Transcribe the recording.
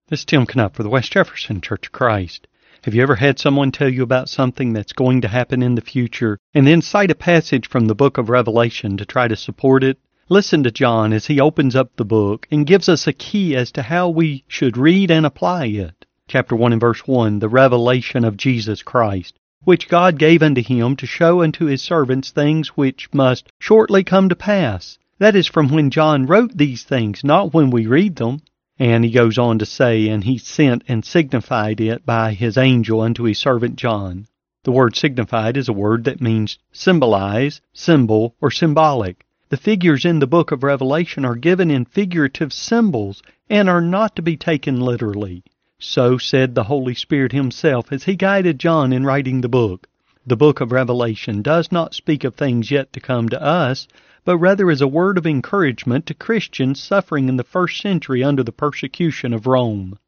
This is Tim Knupp for the West Jefferson Church of Christ. Have you ever had someone tell you about something that's going to happen in the future and then cite a passage from the book of Revelation to try to support it? Listen to John as he opens up the book and gives us a key as to how we should read and apply it. Chapter 1 and verse 1, the revelation of Jesus Christ, which God gave unto him to show unto his servants things which must shortly come to pass. That is from when John wrote these things, not when we read them. And he goes on to say, and he sent and signified it by his angel unto his servant John. The word signified is a word that means symbolize, symbol, or symbolic. The figures in the book of Revelation are given in figurative symbols and are not to be taken literally. So said the Holy Spirit himself as he guided John in writing the book. The book of Revelation does not speak of things yet to come to us, but rather is a word of encouragement to Christians suffering in the first century under the persecution of Rome.